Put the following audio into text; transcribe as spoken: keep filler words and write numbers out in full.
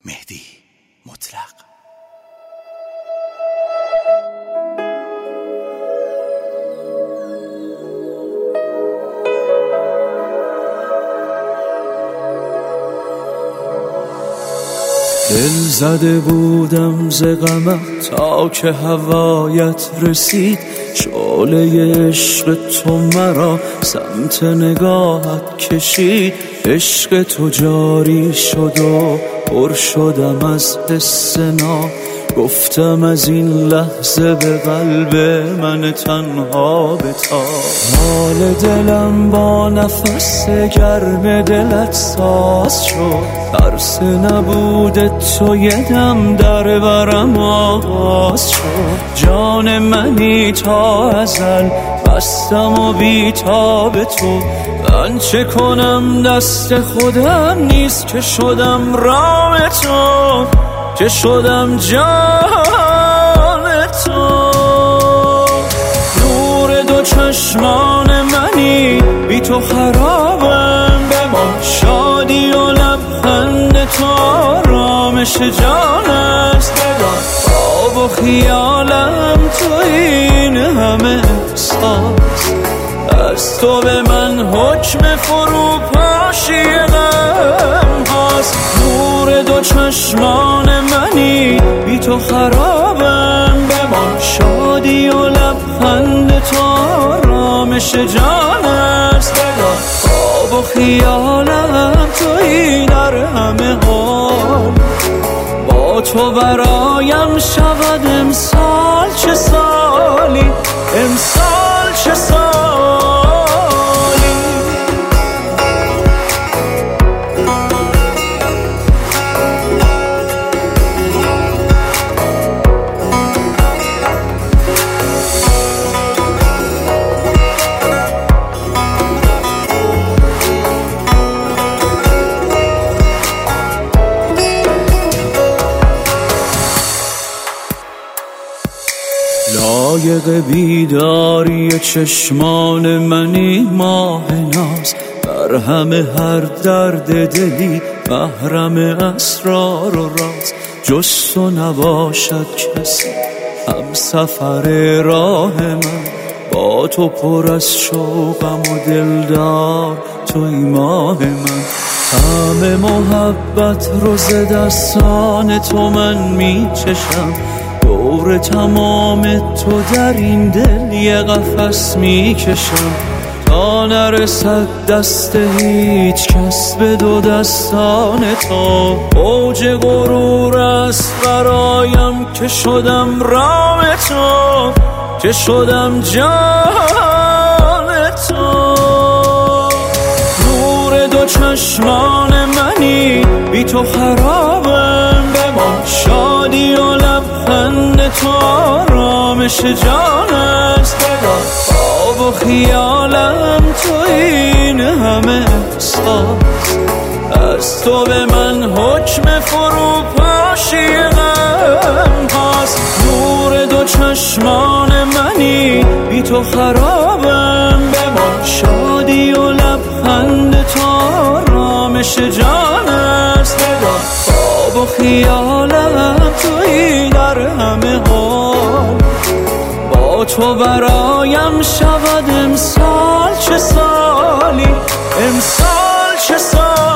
مهدی مطلق. دل زده بودم ز غمت تا که هوایت رسید، شعله عشق تو مرا سمت نگاهت کشید. عشق تو جاری شد و پر شدم از حس ناب، گفتم از این لحظه به قلب من تنها بتاب. حال دلم با نفس گرم دلت ساز شد، ترس نبود تو یه دم در برم آغاز شد. جان منی تا ازل بستم و بیتاب تو، من چه کنم دست خودم نیست که شدم رام تو، که شدم جان تو. نور دو چشمان منی بی تو خرابم، بمان شادی و لبخند تو آرامش جان است. بدان خواب و خیالم تو این همه احساس، از تو به من حکم فروپاشی غم هاست. نور دو چشمان منی بی تو خرابم، بمان شادی و لبخند تو آرامش جان است. بدان خواب و خیالم تویی در همه حال، با تو برایم شود امسال چه سالی، امسال چه سالی. لایق بیداری چشمان منی ماه ناز، بر همه هر درد دلی محرم اسرار و راز. جز تو نباشد کسی هم سفر راه من، با تو پر از شوقم و دلدار توی ماه من. همه محبت رو ز دستان تو من می چشم، دور تمام تو در این دل یه قفس می کشم. تا نرسد دست هیچ کس به دو دستان تو، اوج غرور است برایم که شدم رام تو، که شدم جان تو. نور دو چشمان منی بی تو خرابم، بمان شادی و لبخند تو آرامش جان است. بدان خواب و خیالم تو این همه احساس، از تو به من حکم فروپاشی غم هاست. نور دو چشمان منی بی تو خرابم، بمان شادی و لبخند تو آرامش جان است. بدان خواب و خیالم تویی در همه حال، با تو برایم شود امسال چه سالی، امسال چه سالی.